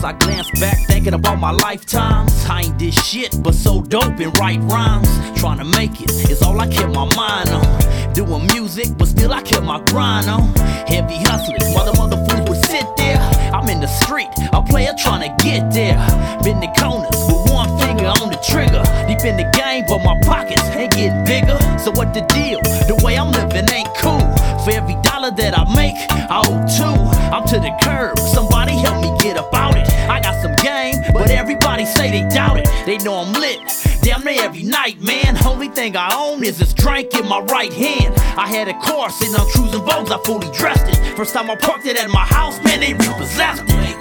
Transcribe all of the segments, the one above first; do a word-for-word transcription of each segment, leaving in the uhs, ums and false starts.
I glance back thinking about my lifetimes, I ain't did shit but so dope and write rhymes. Trying to make it is all I kept my mind on. Doing music, but still I kept my grind on. Heavy hustling, while the mother fools would sit there. I'm in the street, a player trying to get there. Been the corners with one finger on the trigger. Deep in the game, but my pockets ain't getting bigger. So what the deal? The way I'm living ain't cool. For every dollar that I make, I owe two. I'm to the curb, somebody help me get about it. I got some game, but everybody say they doubt it. They know I'm lit, damn near every night, man. Only thing I own is this drink in my right hand. I had a car sitting on cruising Vogues, I fully dressed it. First time I parked it at my house, man, they repossessed it.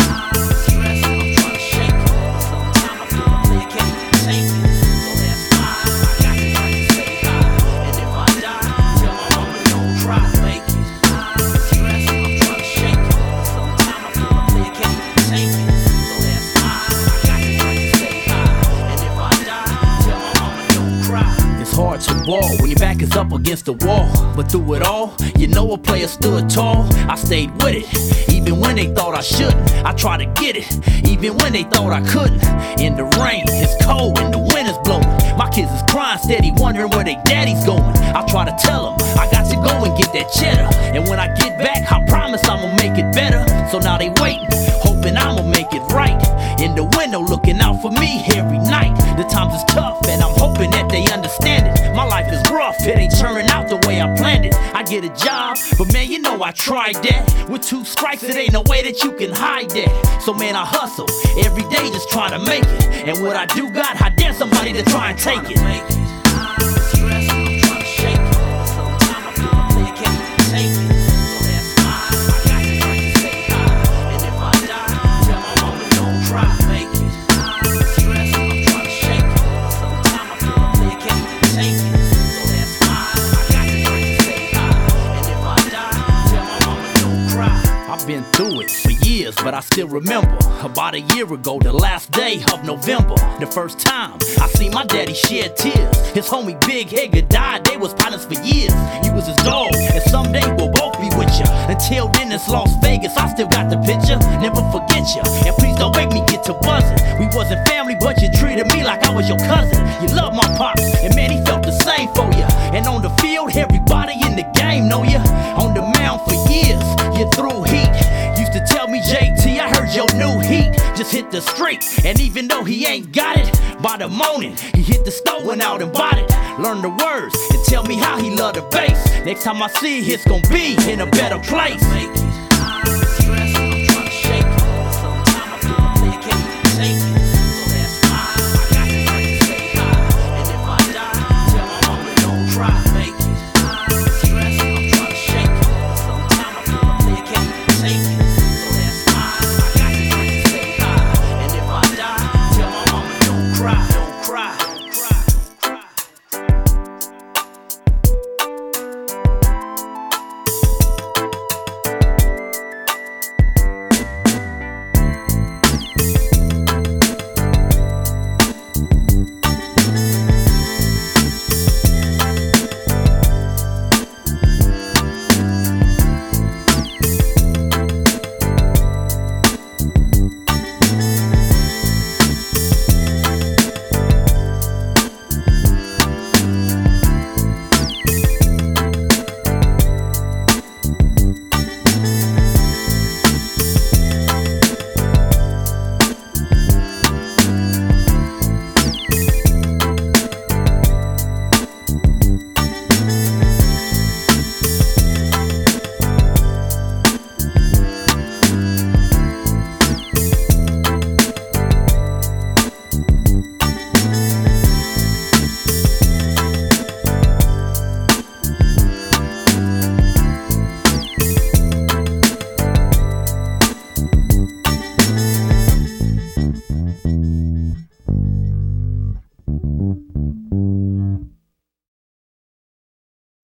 Hard to ball when your back is up against the wall, but through it all, you know a player stood tall. I stayed with it, even when they thought I shouldn't. I tried to get it, even when they thought I couldn't. In the rain, it's cold and the wind is blowing. My kids is crying steady, wondering where they daddy's going. I try to tell them, I got to go and get that cheddar. And when I get back, I promise I'ma make it better. So now they waiting, hoping I'ma make it right. In the window, looking out for me every night. The times is tough, and I'm hoping that they understand it. My life is rough, it ain't turning out the way I planned it. I get a job, but man, you know I tried that. With two strikes, it ain't no way that you can hide that. So man, I hustle every day just trying to make it. And what I do got, I dare somebody to try and take it. Been through it for years, but I still remember about a year ago, the last day of November, the first time I seen my daddy shed tears. His homie Big Hager died, they was partners for years. He was his dog, and someday we'll both be with ya. Until then, it's Las Vegas, I still got the picture. Never forget ya, and please don't make me get to buzzing. We wasn't family, but you treated me like I was your cousin. You love my pops, and man, he felt the same for ya. And on the field, everybody in the game know ya. On the mound for years, you threw heat. Used to tell me, J T, I heard your new heat just hit the street. And even though he ain't got it, by the morning, he hit the store, went out and bought it. Learn the words and tell me how he love the bass. Next time I see, it's gonna be in a better place.